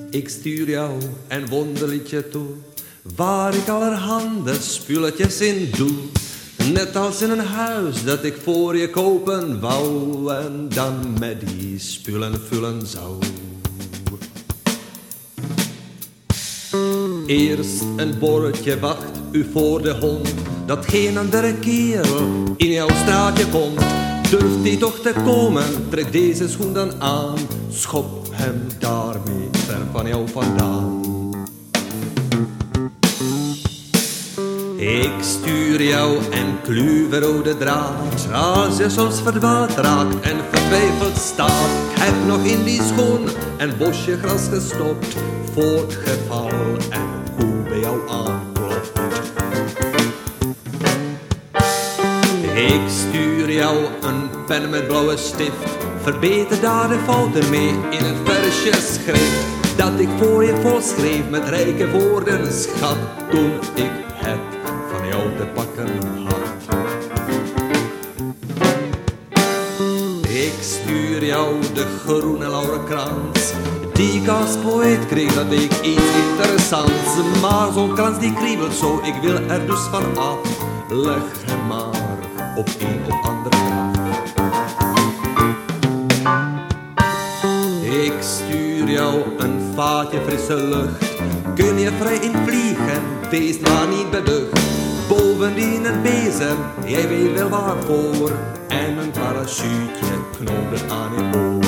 Ik stuur jou een wonderliedje toe, waar ik allerhande spulletjes in doe. Net als in een huis dat ik voor je kopen wou, en dan met die spullen vullen zou. Eerst een borreltje wacht u voor de hond, dat geen andere kerel in jouw straatje komt. Durft die toch te komen, trek deze schoen dan aan, schop hem daarmee ver van jou vandaan. Ik stuur jou een kluwenrode draad, als je soms verdwaald raakt en vertwijfeld staat. Ik heb nog in die schoen een bosje gras gestopt, voor het geval een koe bij jou aanklopt. Ik stuur jou een pen met blauwe stift, verbeter daar de fouten mee in het versje schrift, dat ik voor je volschreef met rijke woorden, schat, toen ik het van jou te pakken had. Ik stuur jou de groene laurenkrans, die ik als poëet kreeg, dat deed ik iets interessants. Maar zo'n krans die kriebelt zo, ik wil er dus van af. Leg hem maar op een of andere graf. Ik stuur jou een vaatje frisse lucht, kun je vrij in vliegen, wees maar niet beducht. Bovendien een bezem, jij weet wel waarvoor, en een parachute knopen aan je oor.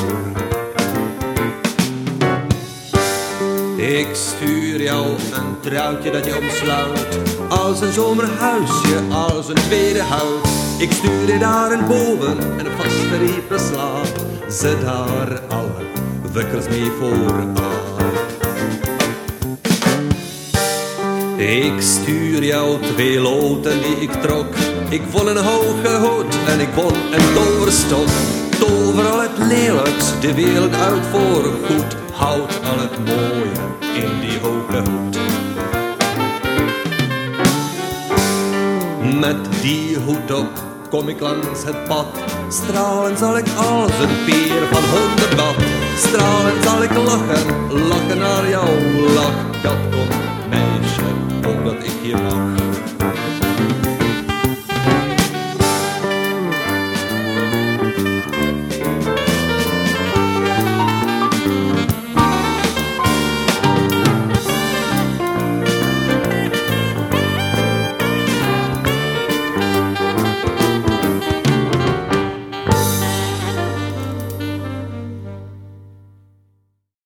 Ik stuur jou een truitje dat je omsluit, als een zomerhuisje, als een tweede huid. Ik stuur je daar en boven een vaste riepen slaap, zet daar alle wekkers mee vooraan. Ik stuur jou 2 loten die ik trok, ik won een hoge hoed en ik won een toverstok. Tover al het lelijks de wereld uit voor goed, houd al het mooie in die hoge hoed. Met die hoed op kom ik langs het pad, stralen zal ik als een peer van 100 watt. Stralen zal ik lachen, lachen naar jouw lach. Dat komt meisje, omdat ik je mag.